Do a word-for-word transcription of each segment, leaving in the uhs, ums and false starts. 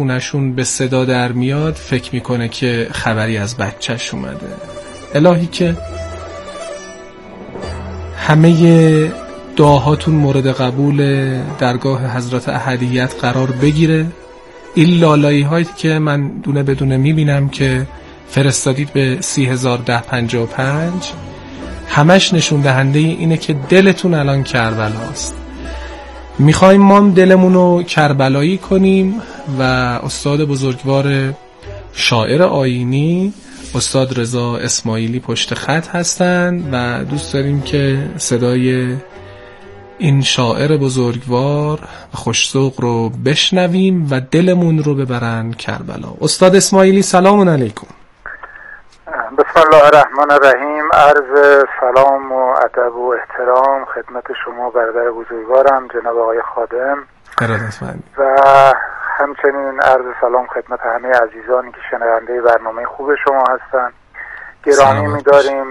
خونشون به صدا در میاد فکر میکنه که خبری از بچهش اومده. الهی که همه دعاهاتون مورد قبول درگاه حضرت احدیت قرار بگیره. این لالایی هایی که من دونه بدونه میبینم که فرستادید به سی هزار ده پنجاه و پنج همش نشون دهنده اینه که دلتون الان کربلاست. میخوایم ما دلمون رو کربلایی کنیم و استاد بزرگوار شاعر آیینی استاد رضا اسماعیلی پشت خط هستن و دوست داریم که صدای این شاعر بزرگوار و خوش‌ذوق رو بشنویم و دلمون رو ببرن کربلا. استاد اسماعیلی سلام علیکم. بسم الله الرحمن الرحیم. عرض سلام و ادب و احترام خدمت شما برادر بزرگوارم جناب آقای خادم و همچنین عرض سلام خدمت همه عزیزانی که شنونده برنامه خوب شما هستند. گرامی می‌داریم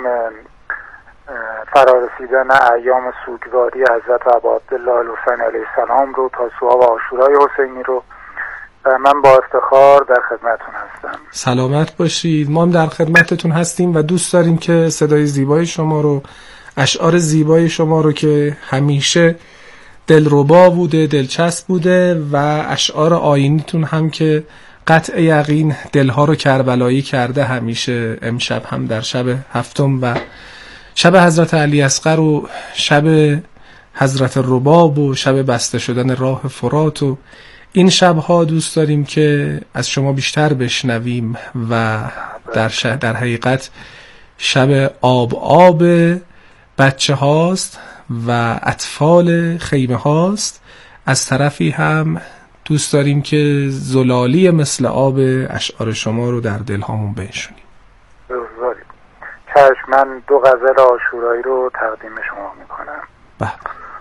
فرارسیدن ایام سوگواری حضرت ابا عبدالله الحسین علیه السلام رو، تاسوعا و عاشورای حسینی رو. من با افتخار در خدمتتون هستم. سلامت باشید. ما هم در خدمتتون هستیم و دوست داریم که صدای زیبای شما رو، اشعار زیبای شما رو که همیشه دلربا بوده، دلچسب بوده و اشعار آیینیتون هم که قطع یقین دلها رو کربلایی کرده، همیشه امشب هم در شب هفتم و شب حضرت علی اصغر و شب حضرت رباب و شب بسته شدن راه فرات و این شبها دوست داریم که از شما بیشتر بشنویم و در شه در حقیقت شب آب آب بچه هاست و اطفال خیمه هاست. از طرفی هم دوست داریم که زلالی مثل آب اشعار شما رو در دل هامون بنشونیم. بزرگواری چشم، من دو غزل عاشورایی رو تقدیم شما میکنم. بله.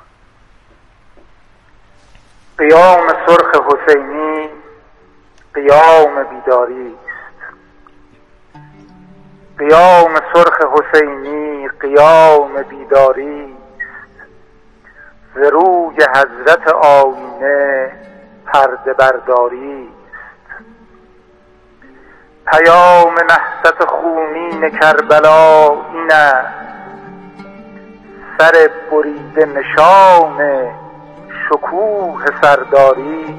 قیام سرخ حسینی قیام بیداری است. قیام سرخ حسینی قیام بیداری است. ز روی حضرت آینه پرده برداری است. پیام نهضت خونین کربلا این است. سر بریده نشان شکوه سرداری.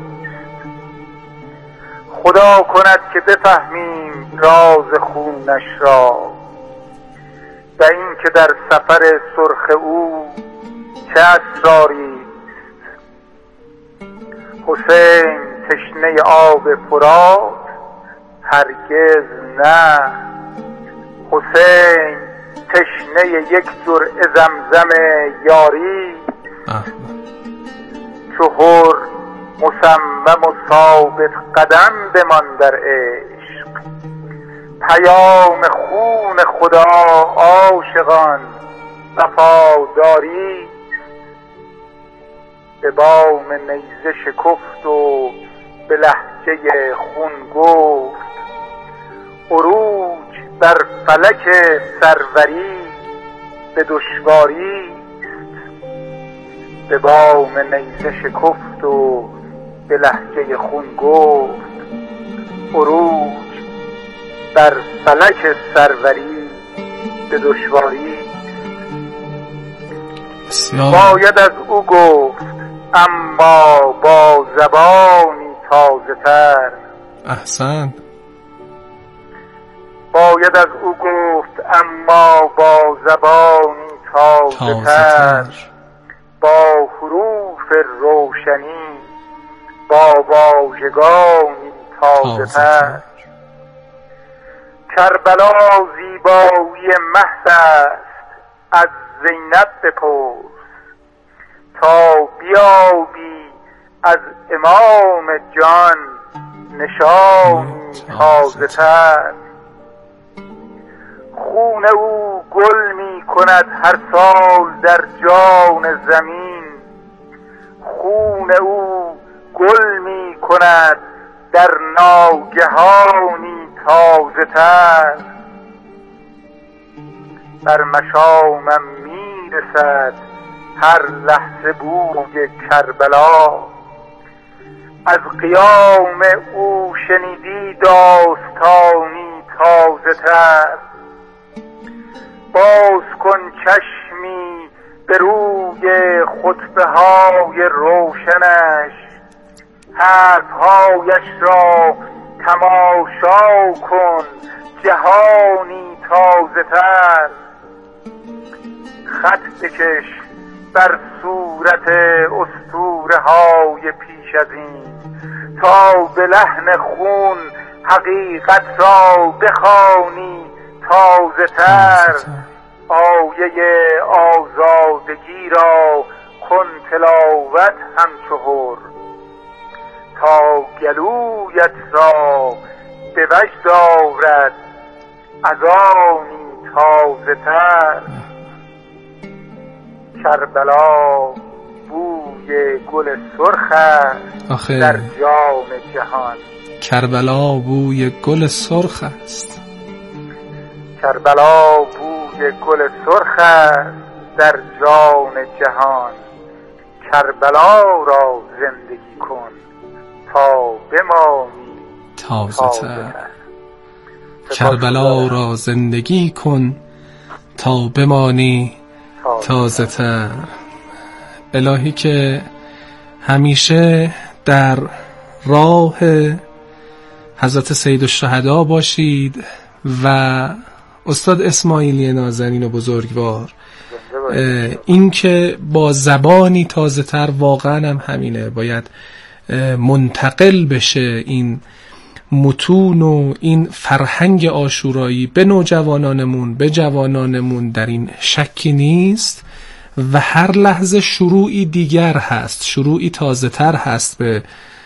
خدا کند که بفهمیم راز خونش را و این که در سفر سرخ او چه اسراری. حسین تشنه آب فرات هرگز نه. حسین تشنه یک جرعه زمزم یاری. چهر مصمم و ثابت قدم بمان در عشق. پیام خون خدا عاشقان وفاداری. به بام نیزه شکفت و به لهجه خون گفت. عروج بر فلک سروری به دشواری. به بام نیزه شکفت و به لهجه خون گفت. عروج بر فلک سروری به دشواری. باید از او گفت اما با زبانی تازه تر. احسن. باید از او گفت اما با زبانی تازه تر. با حروف روشنی با واژگانی تازه تر. کربلا زیبایی محض است از زینب بپرس. تا بیابی از امام جان نشانی تازه تر. خون او گل می کند هر سال در جان زمین. خون او گل می کند در ناگهانی تازه تر. بر مشامم می رسد هر لحظه بوی کربلا. از قیام او شنیدی داستانی تازه تر، باز کن چشمی به روی خطبه های روشنش، حرفهایش را تماشا کن جهانی تازه تر. خط بکش بر صورت اسطوره های پیش از این، تا به لحن خون حقیقت را بخوانی تازه تر. آیه آزادگی را کن تلاوت همچو حر، تا گلویت را به وجد آورد از آنی تازه تر. کربلا بوی گل سرخ است در جام جهان. کربلا بوی گل سرخ است. کربلا بوی گل سرخ است در جان جهان. کربلا را زندگی کن تا بمانی تازه تر. کربلا را زندگی کن تا بمانی تازه تر. الهی که همیشه در راه حضرت سید الشهدا باشید و استاد اسماعیلی نازنین و بزرگوار. این که با زبانی تازه تر واقعا هم همینه، باید منتقل بشه این متون و این فرهنگ عاشورایی به نوجوانانمون، به جوانانمون، در این شکی نیست و هر لحظه شروعی دیگر هست، شروعی تازه تر هست به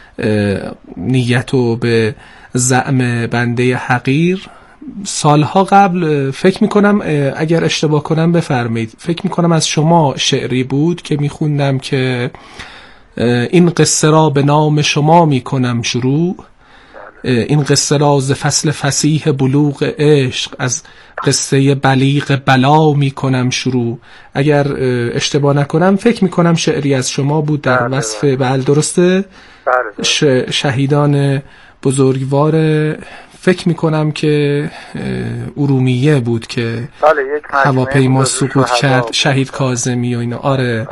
نیت و به زعم بنده حقیر. سالها قبل فکر میکنم، اگر اشتباه کنم بفرمایید، فکر میکنم از شما شعری بود که میخوندم که این قصه را به نام شما میکنم شروع، این قصه را ز فصل فصیح بلوغ عشق، از قصه بلیغ بلا میکنم شروع. اگر اشتباه نکنم فکر میکنم شعری از شما بود در وصف بله درسته ش... شهیدان بزرگوار. فکر میکنم که ارومیه بود که هواپیما سقوط کرد، شهید کاظمی و اینا. آره.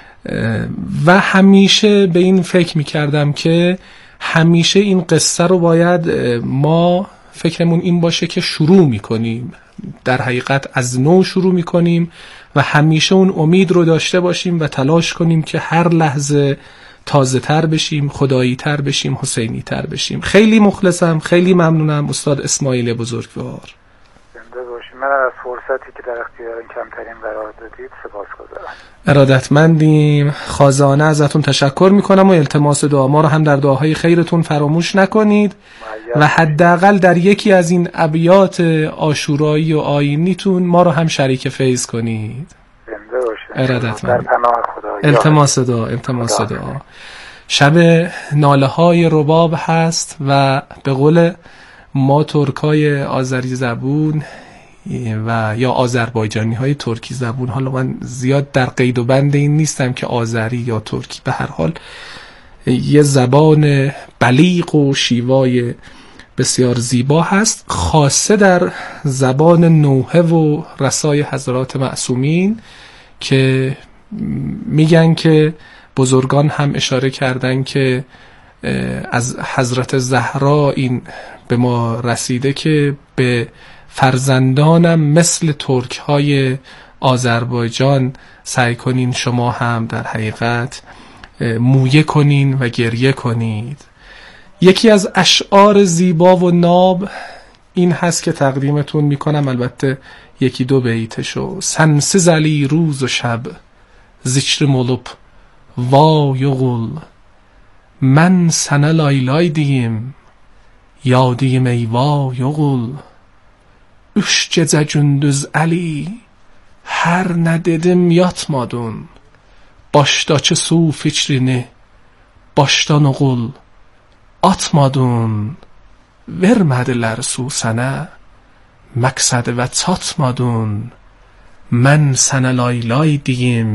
و همیشه به این فکر میکردم که همیشه این قصه رو باید ما فکرمون این باشه که شروع میکنیم، در حقیقت از نو شروع میکنیم و همیشه اون امید رو داشته باشیم و تلاش کنیم که هر لحظه تازه تر بشیم، خدایی تر بشیم، حسینی تر بشیم. خیلی مخلصم، خیلی ممنونم استاد اسماعیل بزرگوار. زنده باشید. من از فرصتی که در اختیار کمترین قرار دادید سپاسگزارم. ارادتمندیم. خازانه ازتون تشکر میکنم و التماس دعا ما رو هم در دعاهای خیرتون فراموش نکنید و حداقل در یکی از این ابیات عاشورایی و آیینیتون ما رو هم شریک فیض کنید. زنده باشید. ارادتمند. در پناه خدا. التماس دعا، التماس دعا. شب ناله های رباب هست و به قول ما ترکای آذری زبون و یا آذربایجانی های ترکی زبون، حالا من زیاد در قید و بند این نیستم که آذری یا ترکی، به هر حال یه زبان بلیغ و شیوای بسیار زیبا هست، خاصه در زبان نوحه و رسای حضرات معصومین که میگن که بزرگان هم اشاره کردن که از حضرت زهرا این به ما رسیده که به فرزندانم مثل ترک های آذربایجان سعی کنین شما هم در حقیقت مویه کنین و گریه کنید. یکی از اشعار زیبا و ناب این هست که تقدیمتون میکنم، البته یکی دو بیتشو. سنسز علی روز و شب ذکر ملوب وای غل، من سنه لای diyim ya diyim ey vay oğul. Üç gece gündüz Ali her ne dedim yatmadın, başdakı su fikrini baştan oğul atmadın. Vermediler su sənə məqsədi və çatmadın. Mən sənə lay lay diyim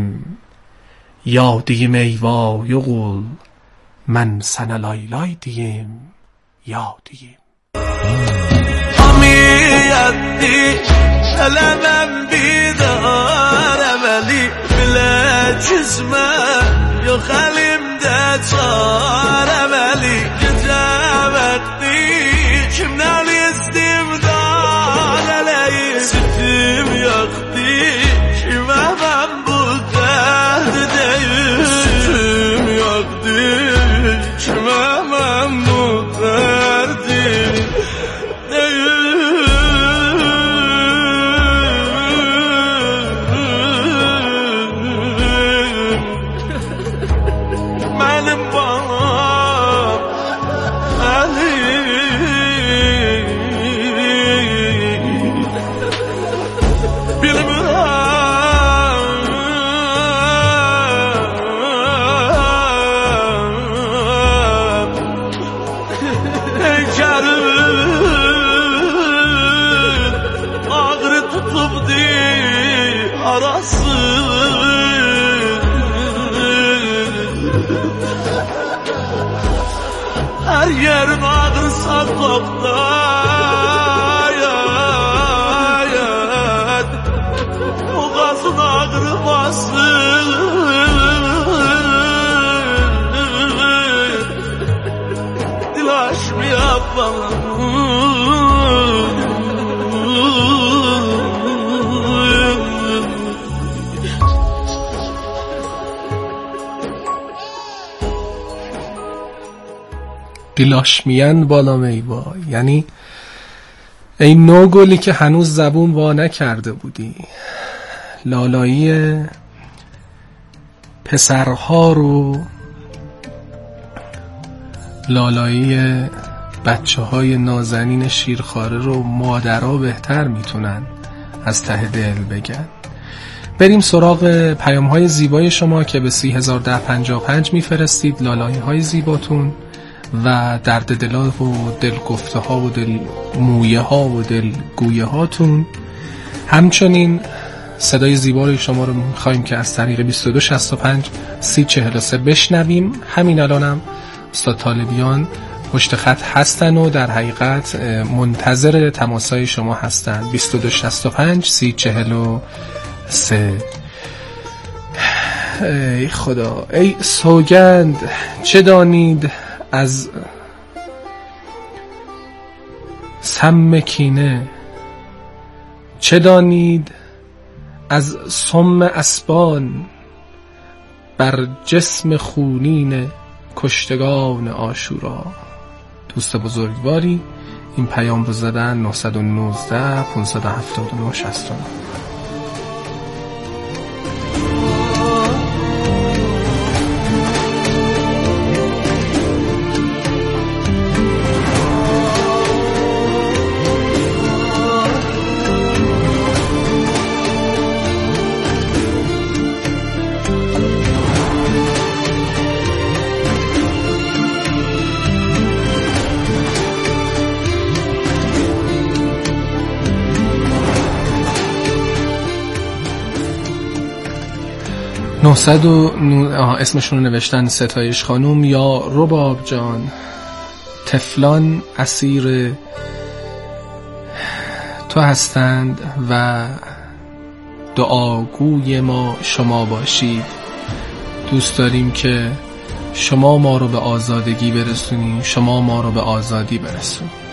ya diyim ey vay oğul. Mən sənə lay lay diyim yadiyim. Hamiyetli elemem bidar evveli bile çizme yok elimde çar evveli gece vakti kimden istimdar eleyi sütüm yoktu kime ben bu derdi değil sütüm yoktu kime ben bu derdi her yerim ağır saklıkta o gazın ağır basın dil aşmaya bana دلاشمیان بالام ای وای، یعنی ای نوگلی که هنوز زبون وا نکرده بودی، لالایی پسرها رو، لالایی بچه های نازنین شیرخواره رو مادرها بهتر میتونن از ته دل بگن. بریم سراغ پیام های زیبای شما که به سی هزار ده پنجاه و پنج میفرستید، لالایی های زیباتون و درد دلها و دل گفته ها و دل مویه ها و دل گویه هاتون. همچنین صدای زیبای شما رو میخواییم که از طریق بیست و دو شصت و پنج سی چهل و سه بشنویم. همین الانم استاد طالبیان پشت خط هستن و در حقیقت منتظر تماسای شما هستن. بیست و دو شصت و پنج سی چهل و سه. ای خدا، ای سوگند، چه دانید از سم کینه، چه دانید از سم اسبان بر جسم خونین کشتگان عاشورا. دوست بزرگواری این پیام رو زدن نه یک نه پانصد و هفتاد و نه شصت و نه. نهصد و اسمشون رو نوشتن ستایش خانوم. یا رباب جان، طفلان اسیر تو هستند و دعاگوی ما شما باشید. دوست داریم که شما ما رو به آزادگی برسونید، شما ما رو به آزادی برسونید.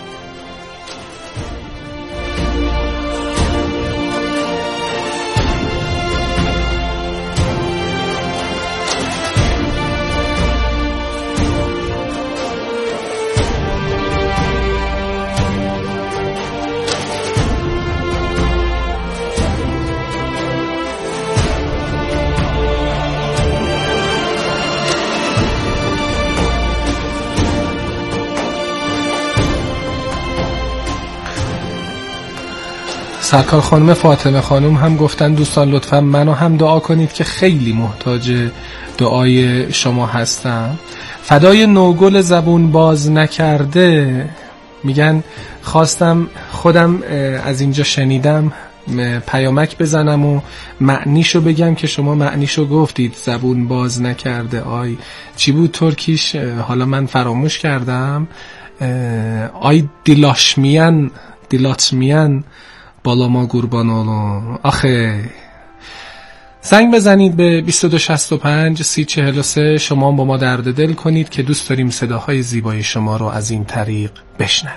سرکار خانم فاطمه خانم هم گفتن دوستان لطفا منو هم دعا کنید که خیلی محتاج دعای شما هستم. فدای نوگل زبون باز نکرده میگن خواستم خودم از اینجا شنیدم پیامک بزنم و معنیشو بگم که شما معنیشو گفتید. زبون باز نکرده، آی چی بود ترکیش؟ حالا من فراموش کردم. آی دیلاشمیان دیلاتمیان بالا ما قربان اولم. آخه زنگ بزنید به بیست و دو شصت و پنج سی چهل و سه. شما با ما درد دل کنید که دوست داریم صداهای زیبای شما رو از این طریق بشنویم.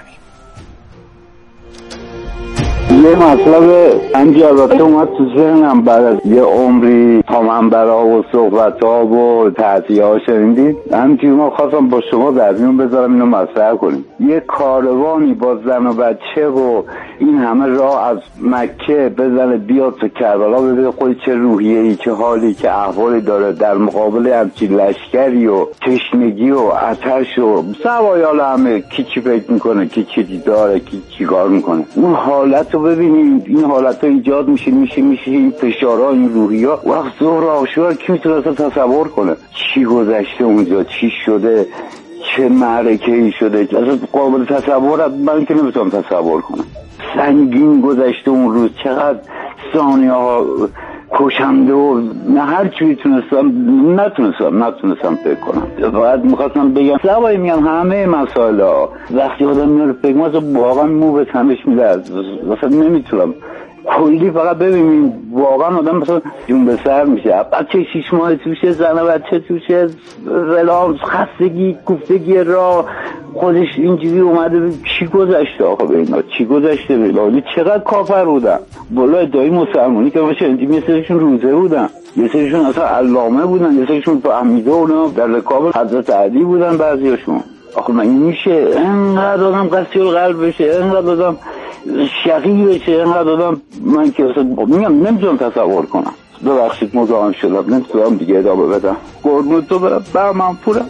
یه مطلب انجا البته اومد تو ذهنم بعد از یه عمری تامنبرا و صحبت ها و تحصیه ها شنیدید. همچنین ما خواستم با شما در میون بذارم اینو مطرح کنیم. یه کاروانی با زن و بچه و این همه راه از مکه بزنه بیاد تو کربلا، ببینه خود چه روحیه‌ای، چه حالی، چه احوالی داره در مقابل همچین لشکری و تشنگی و آتش و سوایال همه. کی چی فکر میکنه، کی چی داره، کی چی کار میکنه. اون حالت رو ببینید، این حالت ها ایجاد میشه میشه میشه این فشارها، این روحی ها. وقت ظهر آشوار کی میتونه اصلا تصور کنه چی گذشته اونجا، چی شده، چه معرکه ای شده. اصلا قابل تصور من که نمیتونم تصور کنم. سنگین گذشته اون روز، چقدر ثانیه ها کشنده و نه هر چی میتونستم نتونستم نتونستم فکر کنم. بعد میخواستم بگم سوای میگم همه مسائل ها وقتی آدم میاره فکر کنم واقعا مو به تنش میده، مثلا نمیتونم کلی فقط ببینیم واقعا آدم مثلا جون به سر میشه. بچه شیش ماه توشه، زن و بچه توشه، ولام خستگی کوفتگی را خودش اینجوری اومده. چی گذشته آقا به اینا، چی گذشته به لالی؟ چقدر کافر بودن بالا ادعای مسلمانی که باشه. یه سریشون روزه بودن، یه سریشون اصلا علامه بودن، یه سریشون فهمیده اونا در رکاب حضرت علی بودن بعضیاشون. آخه من میشه انقدر آدم قسی القلب بشه، انقدر آدم شقی بشه، انقدر آدم من که اصلا میگم نمیتونم تصور کنم. ببخشید مزاحم شدم، نمیتونم دیگه ادامه بدم. قربون تو برم، بهمن پورم.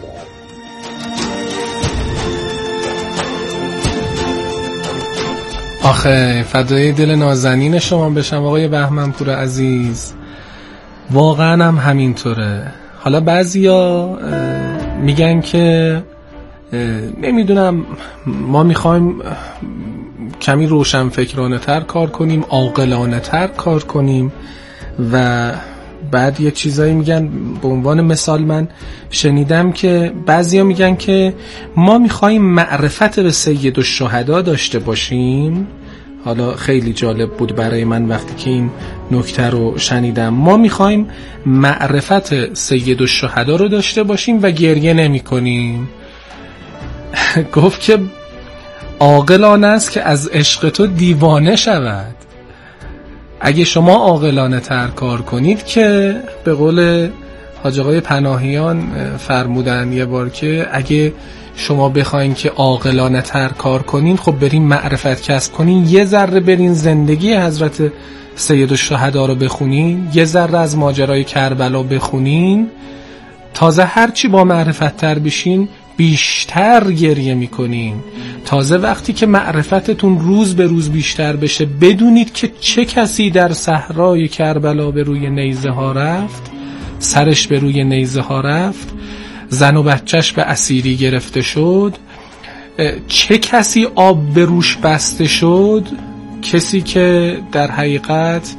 آخه فدای دل نازنین شما بشم آقای بهمن پور عزیز. واقعا هم همینطوره. حالا بعضیا میگن که نمیدونم ما میخوایم کمی روشنفکرانه تر کار کنیم، عاقلانه تر کار کنیم و بعد یه چیزایی میگن. به عنوان مثال من شنیدم که بعضیا میگن که ما میخوایم معرفت به سید الشهدا داشته باشیم. حالا خیلی جالب بود برای من وقتی که این نکته رو شنیدم. ما میخوایم معرفت سید الشهدا رو داشته باشیم و گریه نمی کنیم. گفت که عاقلانه است که از عشق تو دیوانه شود. اگه شما عاقلانه تر کار کنید که به قول حاج آقای پناهیان فرمودن یه بار که اگه شما بخواین که عاقلانه تر کار کنین، خب برین معرفت کسب کنین، یه ذره برین زندگی حضرت سید الشهدا رو بخونین، یه ذره از ماجرای کربلا بخونین، تازه هرچی با معرفت تر بشین بیشتر گریه میکنین. تازه وقتی که معرفتتون روز به روز بیشتر بشه بدونید که چه کسی در صحرای کربلا به روی نیزه ها رفت، سرش به روی نیزه ها رفت، زن و بچهش به اسیری گرفته شد، چه کسی آب به روش بسته شد، کسی که در حقیقت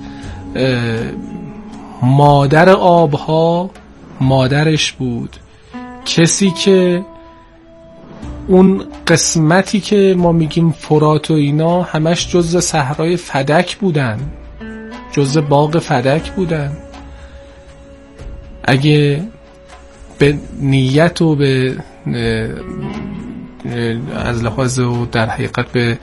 مادر آبها مادرش بود، کسی که اون قسمتی که ما میگیم فرات و اینا همش جزء صحرای فدک بودن، جزء باغ فدک بودن. اگه به نیت و به از لحاظ و در حقیقت به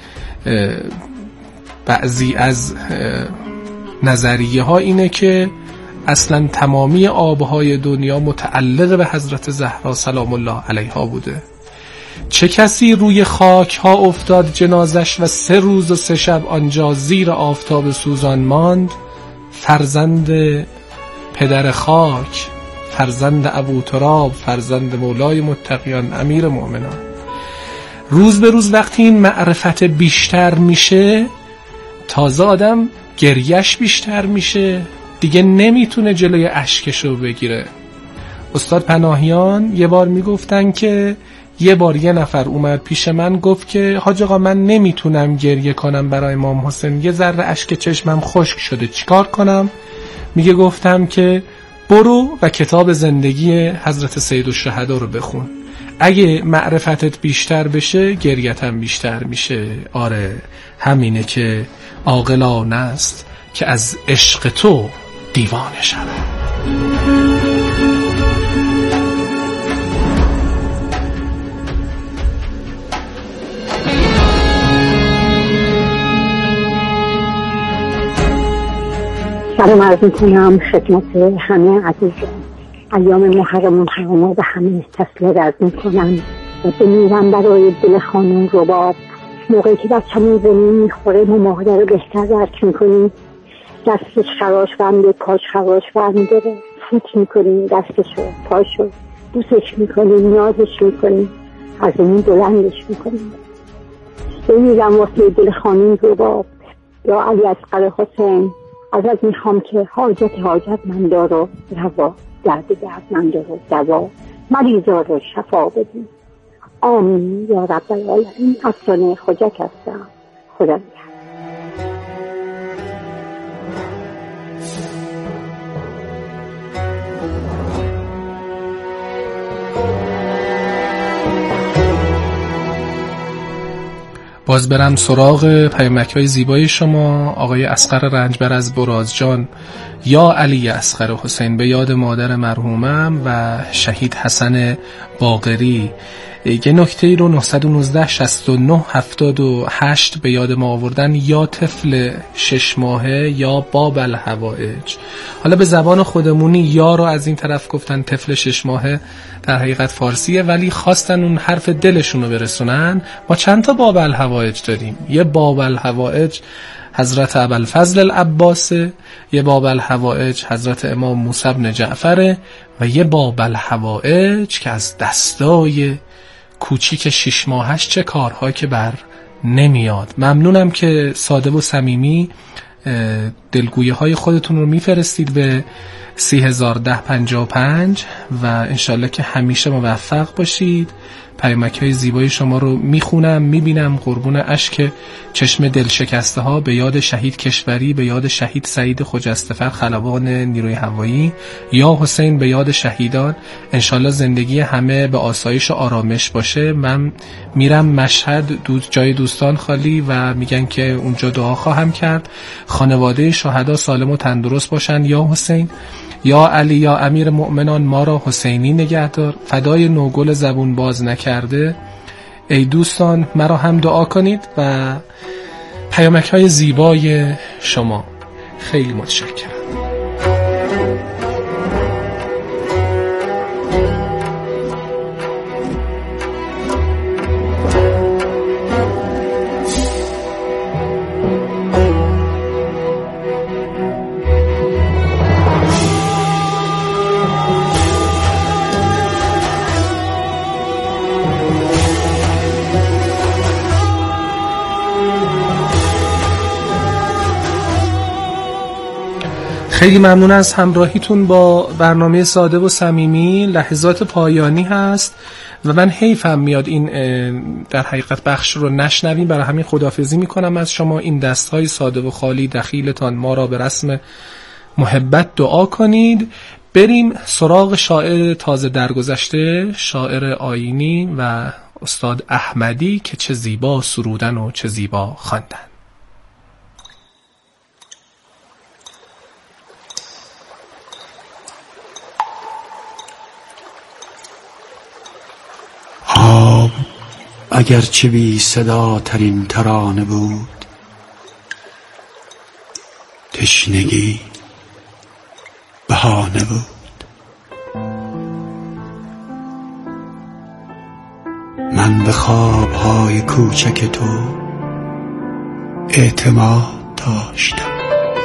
بعضی از نظریه ها اینه که اصلا تمامی آبهای دنیا متعلق به حضرت زهرا سلام الله علیها بوده. چه کسی روی خاک ها افتاد جنازش و سه روز و سه شب آنجا زیر آفتاب سوزان ماند؟ فرزند پدر خاک، فرزند ابوتراب، فرزند مولای متقیان، امیر مؤمنان. روز به روز وقتی این معرفت بیشتر میشه تازه آدم گریش بیشتر میشه، دیگه نمیتونه جلوی اشکشو بگیره. استاد پناهیان یه بار میگفتن که یه بار یه نفر اومد پیش من گفت که حاج آقا من نمیتونم گریه کنم برای امام حسین، یه ذره اشک چشمم خشک شده، چیکار کنم؟ میگه گفتم که برو و کتاب زندگی حضرت سید الشهدا رو بخون. اگه معرفتت بیشتر بشه گریت هم بیشتر میشه. آره همینه که عاقلانه است که از عشق تو دیوانه شود. سلام عرض می‌کنم خدمت همه عزیزان. ایام محرم محرمه به همه تسلیت عرض می‌کنم و بمیرم برای دل خانم رباب. موقعی که بچه‌مون زمین می‌خوره ما مادر رو بهتر درک می‌کنیم. دستش خراش برمی‌داره، پاش خراش برمی‌داره، فوت می‌کنیم دستشو، پاشو، دوستش می‌کنیم، نیازش می‌کنیم، از زمین بلندش می‌کنیم. بمیرم واسه دل خانم رباب. یا علی اصغر حسین، ازت میخوام که حاجت حاجت من دارو روا، درد درد من دارو دوا، مریضا رو شفا بدیم. آمین یا رب العالمین. افسانه خوجک هستم. خدا نگهدار. باز برم سراغ پیامک‌های زیبای شما. آقای اصغر رنجبر از برازجان: یا علی اصغر حسین، به یاد مادر مرحومم و شهید حسن باقری. یه نکته رو نه یک نه شصت و نه هفتاد و هشت به یاد ما آوردن: یا طفل شش ماهه یا باب الحوائج. حالا به زبان خودمونی یا رو از این طرف گفتن طفل شش ماهه، در حقیقت فارسیه، ولی خواستن اون حرف دلشون رو برسونن. ما چند تا باب الحوائج داریم. یه باب الحوائج حضرت ابوالفضل العباسه، یه باب الحوائج حضرت امام موسی بن جعفره، و یه باب الحوائج که از دستای کوچیک شش ماهش چه کارها که بر نمیاد. ممنونم که ساده و صمیمی دلگویه های خودتون رو میفرستید به سی هزار ده پنجاه و پنج و انشالله که همیشه موفق باشید. پیامک های زیبای شما رو میخونم، میبینم. قربون اشک چشم دل شکسته ها به یاد شهید کشوری، به یاد شهید سعید خجستفر خلبان نیروی هوایی. یا حسین به یاد شهیدان. انشالله زندگی همه به آسایش و آرامش باشه. من میرم مشهد، دو جای دوستان خالی و میگن که اونجا دعا خواهم کرد. خانواده شهدا سالم و تندرست باشن. یا حسین، یا علی، یا امیر مؤمنان، ما را حسینی نگهدار. فدای نوگل زبون باز نکرده. ای دوستان مرا هم دعا کنید. و پیامک های زیبای شما خیلی متشکرم. خیلی ممنون از همراهیتون با برنامه ساده و صمیمی. لحظات پایانی هست و من حیفم میاد این در حقیقت بخش رو نشنویم، برای همین خداحافظی میکنم از شما. این دستهای ساده و خالی دخیلتان ما را به رسم محبت دعا کنید. بریم سراغ شاعر تازه درگذشته، شاعر آیینی و استاد احمدی که چه زیبا سرودن و چه زیبا خواندن. آب اگرچه بی صدا ترین ترانه بود، تشنگی بهانه بود. من به خوابهای کوچک تو اعتماد داشتم.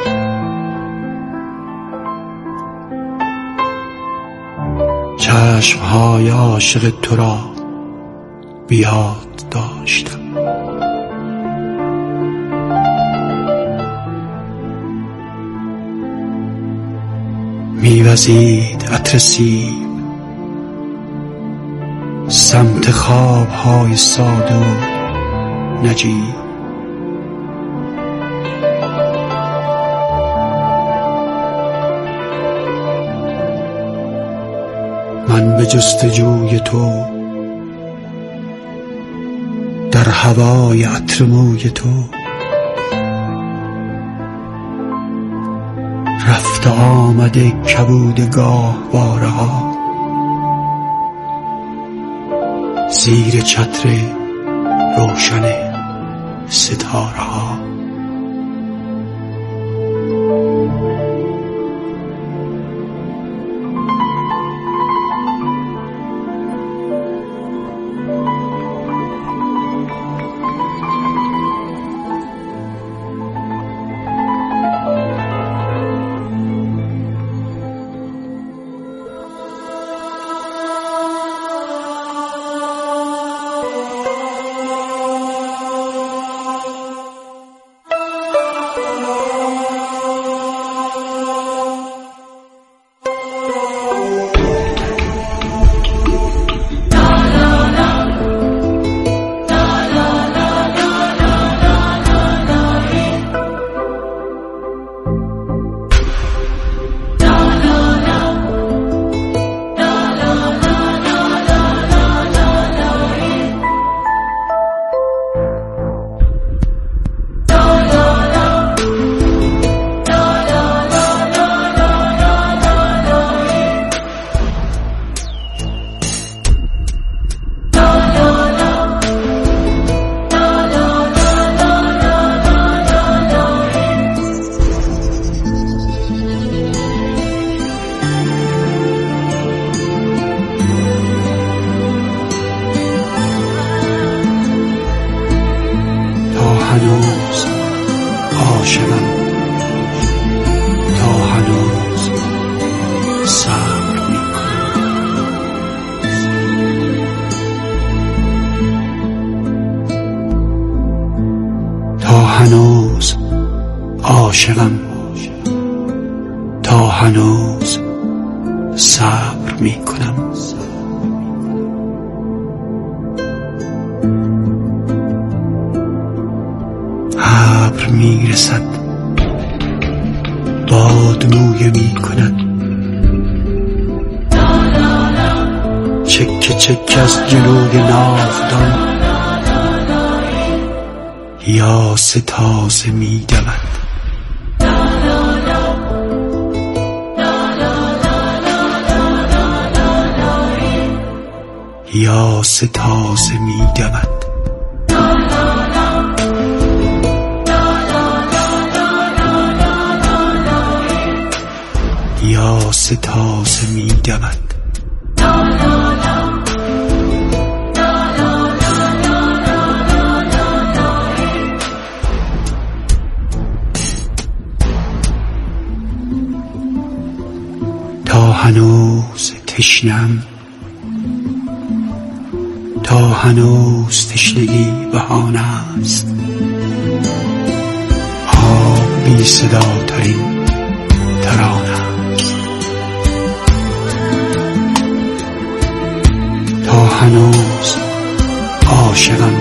چشمهای عاشق تو را بیاد داشتم. میوزید عطر سیب سمت خوابهای ساده و نجیب. من به جستجوی تو هوای عطر موی تو، رفت آمده کبود گاهواره ها، زیر چتر روشن ستاره ها. هنوز عاشقم، تا هنوز صبر میکنم، تا هنوز عاشقم، تا هنوز صبر میکنم. ابر میرسد، باد مویه میکند، چک چک از جلوی ناودان، یا ستازه میدود، یا ستازه میدود. یا ستازه می دود. تا هنوز تشنم، تا هنوز تشنگی بهانه است، آب بی صدا ترین ترانه. تا هنوز عاشقم،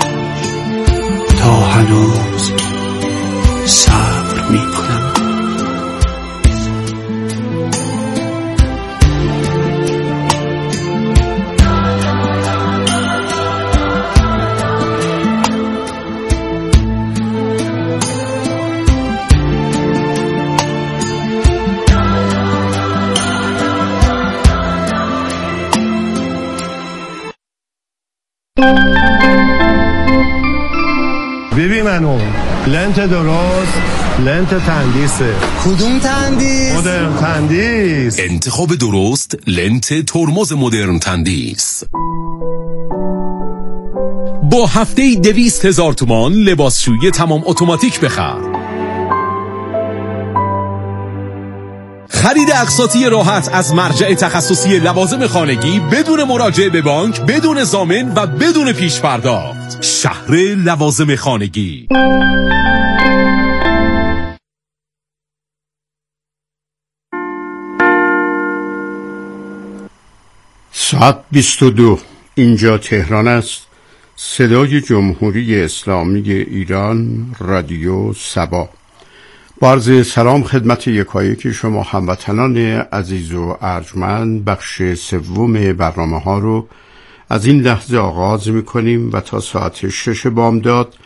تا هنوز صبر می کنم. ببین منو لنت درست، لنت تندیسه. کدوم تندیس؟ مدرن تندیس. انتخاب درست لنت ترمز مدرن تندیس. با هفته دویست هزار تومان لباسشویی تمام اتوماتیک بخر. خرید اقساطی راحت از مرجع تخصصی لوازم خانگی بدون مراجعه به بانک، بدون ضامن و بدون پیش پرداخت. شهر لوازم خانگی. ساعت بیست و دو، اینجا تهران است. صدای جمهوری اسلامی ایران، رادیو سبا. عرض سلام خدمت یکایک شما هموطنان عزیز و ارجمند. بخش سوم برنامه ها رو از این لحظه آغاز میکنیم و تا ساعت شش بامداد